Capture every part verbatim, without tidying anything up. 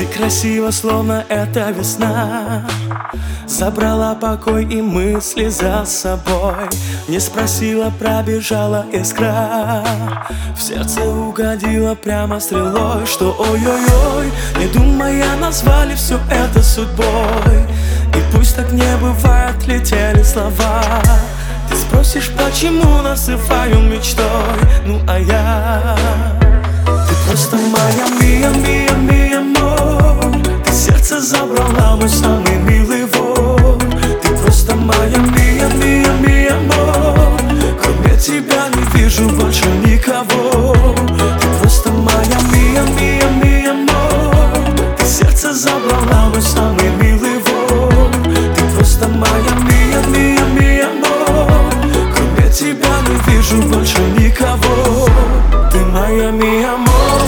Ты красива, словно это весна, забрала покой и мысли за собой. Не спросила, пробежала искра, в сердце угодила прямо стрелой. Что ой-ой-ой, не думая, назвали все это судьбой. И пусть так не бывает, летели слова. Ты спросишь, почему называю мечтой, ну а я... Ты просто моя мия, мия, мия, мор. Ты сердце забрала, мой самый милый вор. Ты просто моя мия, мия, мия, мор. Кроме тебя не вижу больше никого. Ты просто моя мия, мия, мия, мор. Ты сердце забрала, мой самый милый вор. Ты просто моя мия, мия, мия, мор. Кроме тебя не вижу больше никого. Ты моя мия, мор.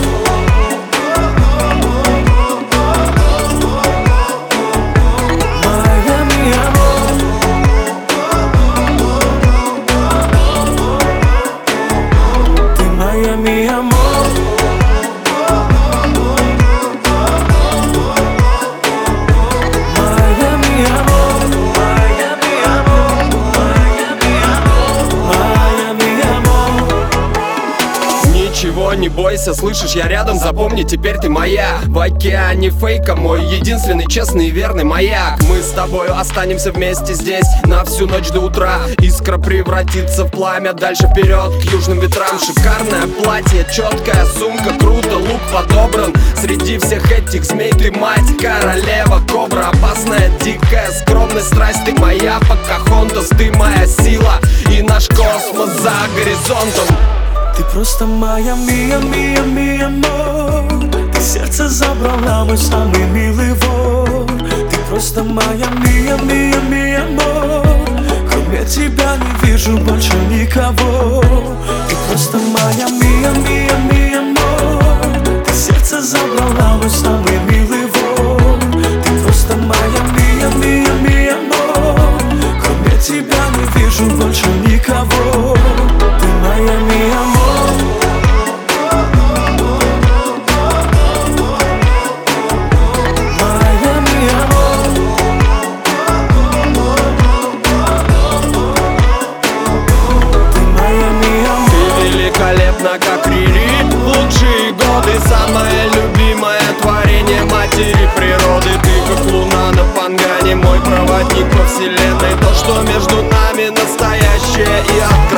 Mi amor, Maya, mi amor, Maya, mi amor, Maya, mi amor, Maya, mi amor. Ничего не бойся, слышишь, я рядом, запомни, теперь ты моя. В океане фейка мой единственный честный и верный маяк. Мы с тобою останемся вместе здесь на всю ночь до утра. Искра превратится в пламя, дальше вперед к южным ветрам. Шикарное платье, четкая сумка, круто, лук подобран. Среди всех этих змей ты мать, королева, кобра. Опасная, дикая скромность, страсть, ты моя Покахонтас. Ты моя сила и наш космос за горизонтом. Ты просто моя мия, мия, мия, мор. Ты сердце забрала, мой самый милый вор. Ты просто моя мия, мия, мия, мор. Кроме тебя не вижу больше никого. Ты просто моя мия, мия, мия, мор. Ты сердце забрала, мой самый милый вор. Ты просто моя мия, мия, мия, мор. Кроме тебя не вижу больше никого. Ты моя мия, мор. Как Рири, лучшие годы, самое любимое творение матери природы. Ты как луна на Пангане, мой проводник по вселенной. То, что между нами настоящее и открытое.